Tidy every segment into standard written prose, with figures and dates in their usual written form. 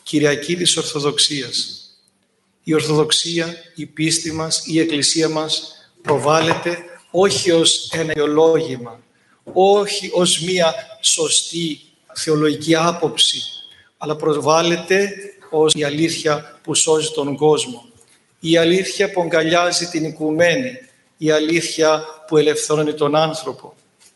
Κυριακή της Ορθοδοξίας. Η Ορθοδοξία, η πίστη μας, η Εκκλησία μας προβάλλεται όχι ως ένα ιδεολόγημα, όχι ως μία σωστή θεολογική άποψη, αλλά προβάλλεται ως η αλήθεια που σώζει τον κόσμο. Η αλήθεια που αγκαλιάζει την οικουμένη, η αλήθεια που ελευθερώνει τον άνθρωπο.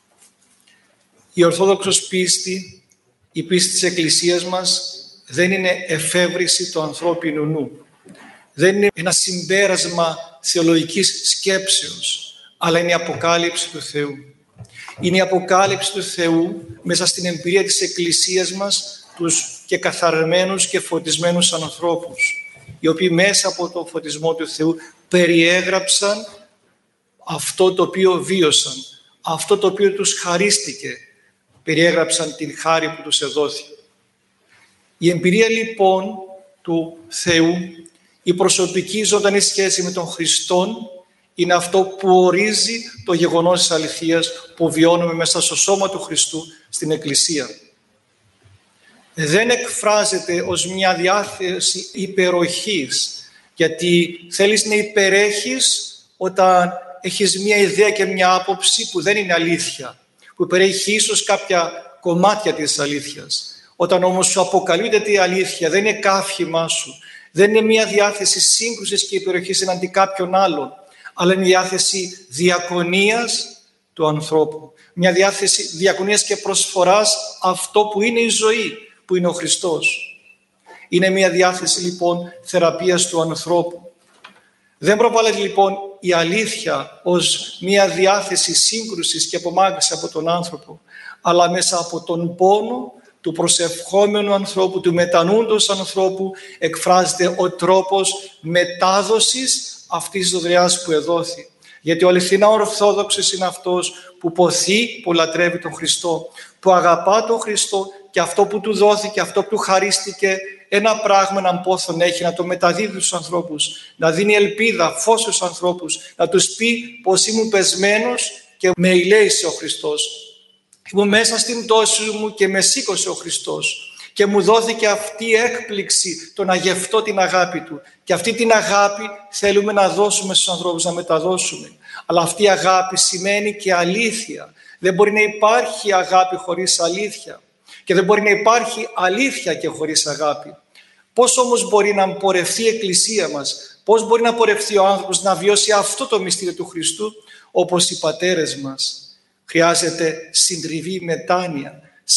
Η Ορθόδοξος πίστη, η πίστη της Εκκλησίας μας δεν είναι εφεύρεση του ανθρώπινου νου. Δεν είναι ένα συμπέρασμα θεολογικής σκέψεως, αλλά είναι η αποκάλυψη του Θεού. Είναι η αποκάλυψη του Θεού μέσα στην εμπειρία της Εκκλησίας μας, τους και καθαρμένους και φωτισμένους ανθρώπους, οι οποίοι μέσα από το φωτισμό του Θεού περιέγραψαν αυτό το οποίο βίωσαν, αυτό το οποίο τους χαρίστηκε, περιέγραψαν την χάρη που τους εδόθη. Η εμπειρία λοιπόν του Θεού, η προσωπική ζωντανή σχέση με τον Χριστόν, είναι αυτό που ορίζει το γεγονός της αληθείας που βιώνουμε μέσα στο σώμα του Χριστού στην Εκκλησία. Δεν εκφράζεται ως μια διάθεση υπεροχής, γιατί θέλεις να υπερέχεις όταν έχεις μια ιδέα και μια άποψη που δεν είναι αλήθεια, που υπερέχει ίσως κάποια κομμάτια της αλήθειας. Όταν όμως σου αποκαλύπτεται η αλήθεια, δεν είναι καύχημά σου, δεν είναι μια διάθεση σύγκρουσης και υπεροχής εναντί κάποιων άλλων, αλλά είναι διάθεση διακονίας του ανθρώπου. Μια διάθεση διακονίας και προσφοράς αυτό που είναι η ζωή, που είναι ο Χριστός. Είναι μια διάθεση λοιπόν θεραπείας του ανθρώπου. Δεν προβάλλεται λοιπόν η αλήθεια ως μια διάθεση σύγκρουσης και απομάκρυνσης από τον άνθρωπο, αλλά μέσα από τον πόνο του προσευχόμενου ανθρώπου, του μετανοούντος ανθρώπου, εκφράζεται ο τρόπος μετάδοσης αυτής της δωρεάς που εδόθη. Γιατί ο αληθινά Ορθόδοξος είναι αυτός που ποθεί, που λατρεύει τον Χριστό, που αγαπά τον Χριστό και αυτό που του δόθηκε, αυτό που του χαρίστηκε, ένα πράγμα, έναν πόθον έχει, να το μεταδίδει στους ανθρώπους, να δίνει ελπίδα, φως στους ανθρώπους, να τους πει πως ήμουν πεσμένος και με ηλέησε ο Χριστός. Ήμουν μέσα στην πτώση μου και με σήκωσε ο Χριστός. Και μου δόθηκε αυτή η έκπληξη, το να γευτώ την αγάπη Του. Και αυτή την αγάπη θέλουμε να δώσουμε στους ανθρώπους, να μεταδώσουμε. Αλλά αυτή η αγάπη σημαίνει και αλήθεια. Δεν μπορεί να υπάρχει αγάπη χωρίς αλήθεια. Και δεν μπορεί να υπάρχει αλήθεια και χωρίς αγάπη. Πώς όμως μπορεί να πορευτεί η Εκκλησία μας, πώς μπορεί να πορευτεί ο άνθρωπος να βιώσει αυτό το μυστήριο του Χριστού, όπως οι πατέρες μας. Χρειάζεται συντριβή, μετάνοια,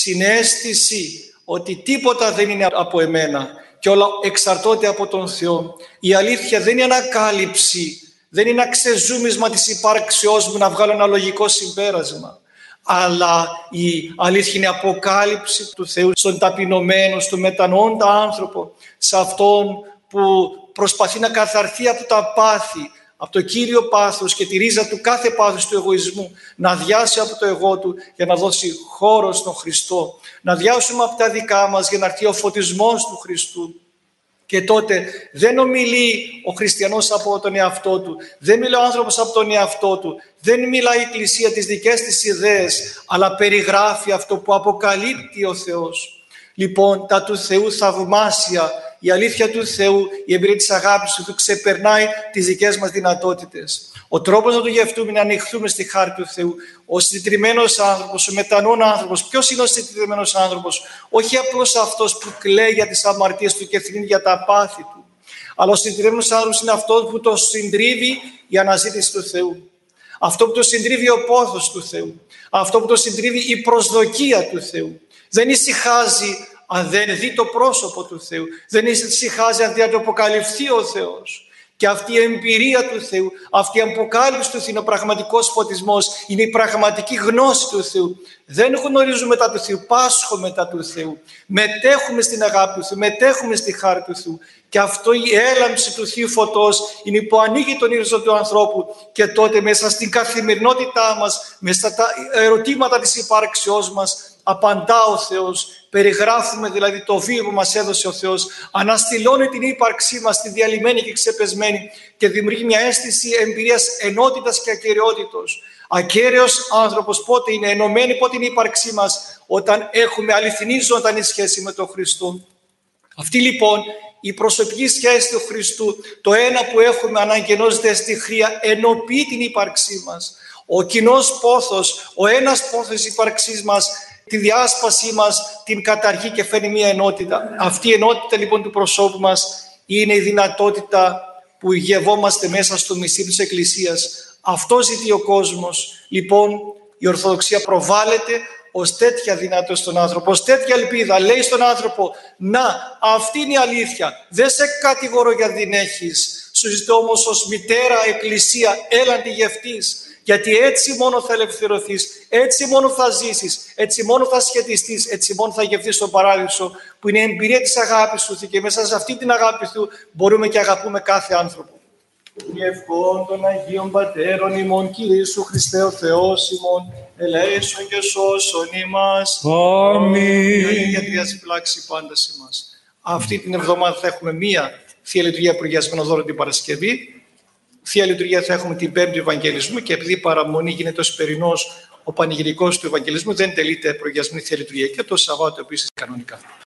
συναίσθηση ότι τίποτα δεν είναι από εμένα και όλα εξαρτώνται από τον Θεό. Η αλήθεια δεν είναι ανακάλυψη, δεν είναι αξεζούμισμα της υπάρξεώς μου να βγάλω ένα λογικό συμπέρασμα. Αλλά η αλήθεια είναι αποκάλυψη του Θεού στον ταπεινωμένο, στον μετανοώντα άνθρωπο, σε αυτόν που προσπαθεί να καθαρθεί από τα πάθη, από το κύριο πάθος και τη ρίζα του κάθε πάθους του εγωισμού, να αδειάσει από το εγώ του για να δώσει χώρο στον Χριστό, να αδειάσουμε από τα δικά μας για να έρθει ο φωτισμός του Χριστού. Και τότε δεν ομιλεί ο χριστιανός από τον εαυτό του, δεν μιλάει ο άνθρωπος από τον εαυτό του, δεν μιλάει η Εκκλησία τις δικές της ιδέες, αλλά περιγράφει αυτό που αποκαλύπτει ο Θεός. Λοιπόν, τα του Θεού θαυμάσια, η αλήθεια του Θεού, η εμπειρία της αγάπης του ξεπερνάει τις δικές μας δυνατότητες. Ο τρόπος να το γευτούμε είναι να ανοιχθούμε στη χάρη του Θεού. Ο συντετριμμένος άνθρωπος, ο μετανοών άνθρωπος. Ποιος είναι ο συντετριμμένος άνθρωπος? Όχι απλώς αυτός που κλαίει για τις αμαρτίες του και θρηνεί για τα πάθη του. Αλλά ο συντετριμμένος άνθρωπος είναι αυτός που το συντρίβει η αναζήτηση του Θεού. Αυτό που το συντρίβει ο πόθος του Θεού. Αυτό που το συντρίβει η προσδοκία του Θεού. Δεν ησυχάζει αν δεν δει το πρόσωπο του Θεού. Δεν ησυχάζει αν δεν αποκαλυφθεί ο Θεός. Και αυτή η εμπειρία του Θεού, αυτή η αποκάλυψη του Θεού είναι ο πραγματικός φωτισμός, είναι η πραγματική γνώση του Θεού. Δεν γνωρίζουμε μετά του Θεού, πάσχουμε μετά του Θεού. Μετέχουμε στην αγάπη του Θεού, μετέχουμε στη χάρη του Θεού. Και αυτό η έλαμψη του Θείου φωτός είναι που ανοίγει τον ήρωσο του ανθρώπου και τότε μέσα στην καθημερινότητά μας, μέσα στα ερωτήματα της υπάρξεώς μας, απαντά ο Θεός. Περιγράφουμε δηλαδή το βίο που μας έδωσε ο Θεός, αναστηλώνει την ύπαρξή μας, τη διαλυμένη και ξεπεσμένη και δημιουργεί μια αίσθηση εμπειρίας ενότητας και ακεραιότητος. Ακέραιος άνθρωπος πότε είναι, ενωμένη πότε είναι η ύπαρξή μας? Όταν έχουμε αληθινή ζωντανή σχέση με τον Χριστό. Αυτή λοιπόν η προσωπική σχέση του Χριστού, το ένα που έχουμε αναγεννώζεται στη Χρία, ενοποιεί την ύπαρξή μας. Ο κοινός πόθος, ο ένας πόθος ύπαρξής μας, τη διάσπασή μας την καταργεί και φέρνει μια ενότητα. Αυτή η ενότητα λοιπόν του προσώπου μας είναι η δυνατότητα που γευόμαστε μέσα στο μυστήριο της Εκκλησίας. Αυτό ζητεί ο κόσμος. Λοιπόν, η Ορθοδοξία προβάλλεται ως τέτοια δυνατότητα στον άνθρωπο, ως τέτοια ελπίδα. Λέει στον άνθρωπο, να, αυτή είναι η αλήθεια. Δεν σε κατηγορώ γιατί δεν έχεις. Σου ζητώ όμως ως μητέρα Εκκλησία, έλα τη γευτείς. Γιατί έτσι μόνο θα ελευθερωθείς, έτσι μόνο θα ζήσεις, έτσι μόνο θα σχετιστείς, έτσι μόνο θα γευτείς τον παράδεισο, που είναι η εμπειρία της αγάπης του, και μέσα σε αυτή την αγάπη του μπορούμε και αγαπούμε κάθε άνθρωπο. Η ευχών των Αγίων Πατέρων ημών, Κύριε Ιησού Χριστέ ο Θεός ημών, ελέησον και σώσον ημάς. Αμήν. Η Αγία φυλάξει πάντα ημάς. Αυτή την εβδομάδα θα έχουμε μία Θεία Λειτουργία Προγιασμένο Δώρο την Παρασκευή. Θεία Λειτουργία θα έχουμε την Πέμπτη Ευαγγελισμού, και επειδή η παραμονή γίνεται ο Σπερινός, ο πανηγυρικός του Ευαγγελισμού, δεν τελείται προγιασμένη Θεία Λειτουργία, και το Σαββάτο επίσης κανονικά.